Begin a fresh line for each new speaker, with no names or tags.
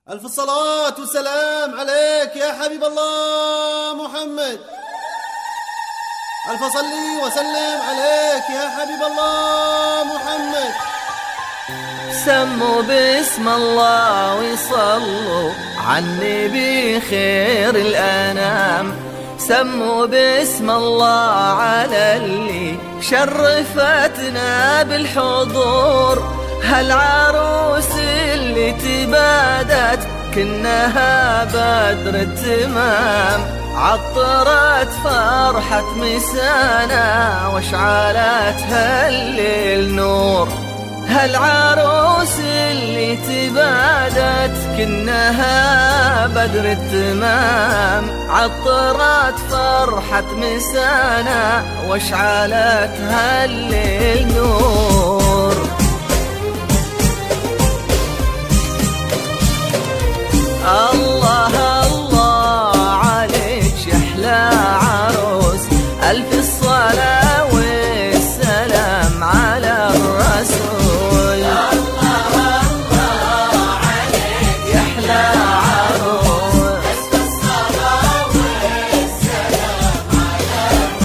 ألف الصلاة والسلام عليك يا حبيب الله محمد. ألف صلي وسلم عليك يا حبيب الله محمد.
سموا باسم الله وصلوا عالنبي خير الأنام. سموا باسم الله على اللي شرفتنا بالحضور. هالعروس اللي تبادت كنها بدر التمام، عطرت فرحة مسانا واشعلت هالليل نور. هالعروس اللي تبادت كنها بدر التمام، عطرت فرحة مسانا واشعلت هالليل نور. الله الله عليك يا احلى عروس، ألف